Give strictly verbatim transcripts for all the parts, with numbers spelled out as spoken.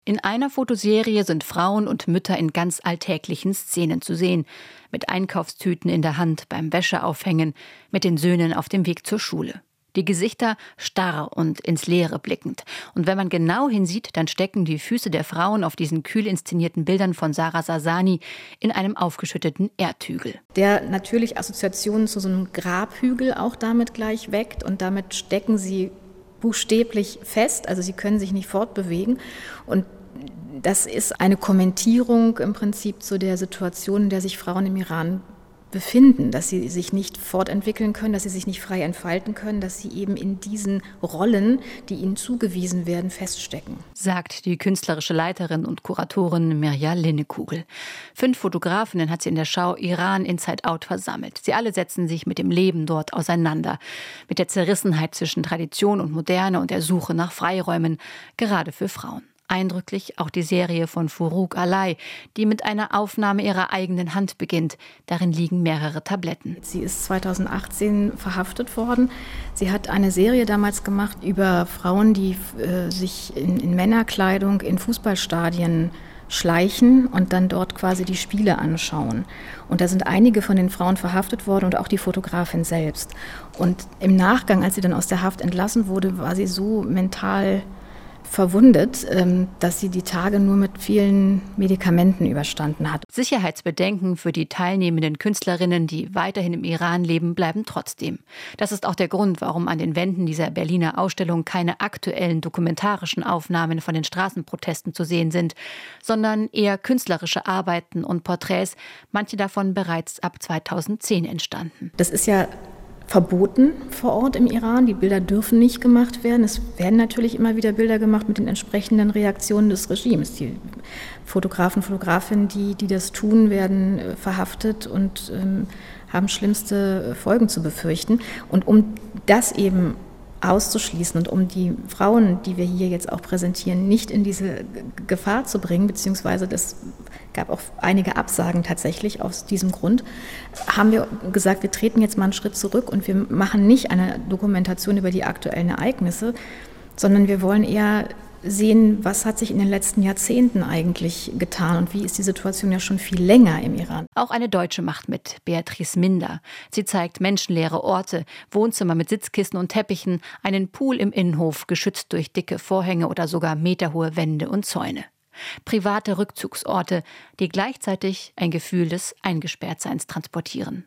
In einer Fotoserie sind Frauen und Mütter in ganz alltäglichen Szenen zu sehen. Mit Einkaufstüten in der Hand beim Wäscheaufhängen, mit den Söhnen auf dem Weg zur Schule. Die Gesichter starr und ins Leere blickend. Und wenn man genau hinsieht, dann stecken die Füße der Frauen auf diesen kühl inszenierten Bildern von Sarah Sarsani in einem aufgeschütteten Erdhügel. Der natürlich Assoziationen zu so einem Grabhügel auch damit gleich weckt. Und damit stecken sie buchstäblich fest, also sie können sich nicht fortbewegen. Und das ist eine Kommentierung im Prinzip zu der Situation, in der sich Frauen im Iran befinden, dass sie sich nicht fortentwickeln können, dass sie sich nicht frei entfalten können, dass sie eben in diesen Rollen, die ihnen zugewiesen werden, feststecken. Sagt die künstlerische Leiterin und Kuratorin Mirja Linnekugel. Fünf Fotografinnen hat sie in der Schau Iran Inside Out versammelt. Sie alle setzen sich mit dem Leben dort auseinander, mit der Zerrissenheit zwischen Tradition und Moderne und der Suche nach Freiräumen, gerade für Frauen. Eindrücklich auch die Serie von Forough Alai, die mit einer Aufnahme ihrer eigenen Hand beginnt. Darin liegen mehrere Tabletten. Sie ist zweitausendachtzehn verhaftet worden. Sie hat eine Serie damals gemacht über Frauen, die äh, sich in, in Männerkleidung in Fußballstadien schleichen und dann dort quasi die Spiele anschauen. Und da sind einige von den Frauen verhaftet worden und auch die Fotografin selbst. Und im Nachgang, als sie dann aus der Haft entlassen wurde, war sie so mental verwundet, dass sie die Tage nur mit vielen Medikamenten überstanden hat. Sicherheitsbedenken für die teilnehmenden Künstlerinnen, die weiterhin im Iran leben, bleiben trotzdem. Das ist auch der Grund, warum an den Wänden dieser Berliner Ausstellung keine aktuellen dokumentarischen Aufnahmen von den Straßenprotesten zu sehen sind, sondern eher künstlerische Arbeiten und Porträts, manche davon bereits ab zweitausendzehn entstanden. Das ist ja verboten vor Ort im Iran. Die Bilder dürfen nicht gemacht werden. Es werden natürlich immer wieder Bilder gemacht mit den entsprechenden Reaktionen des Regimes. Die Fotografen, Fotografinnen, die, die das tun, werden verhaftet und ähm, haben schlimmste Folgen zu befürchten. Und um das eben auszuschließen und um die Frauen, die wir hier jetzt auch präsentieren, nicht in diese Gefahr zu bringen, beziehungsweise das gab auch einige Absagen tatsächlich aus diesem Grund, haben wir gesagt, wir treten jetzt mal einen Schritt zurück und wir machen nicht eine Dokumentation über die aktuellen Ereignisse, sondern wir wollen eher sehen, was hat sich in den letzten Jahrzehnten eigentlich getan und wie ist die Situation ja schon viel länger im Iran. Auch eine Deutsche macht mit, Beatrice Minder. Sie zeigt menschenleere Orte, Wohnzimmer mit Sitzkissen und Teppichen, einen Pool im Innenhof, geschützt durch dicke Vorhänge oder sogar meterhohe Wände und Zäune. Private Rückzugsorte, die gleichzeitig ein Gefühl des Eingesperrtseins transportieren.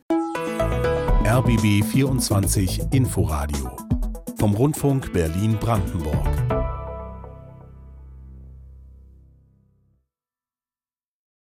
R B B vierundzwanzig Inforadio vom Rundfunk Berlin-Brandenburg.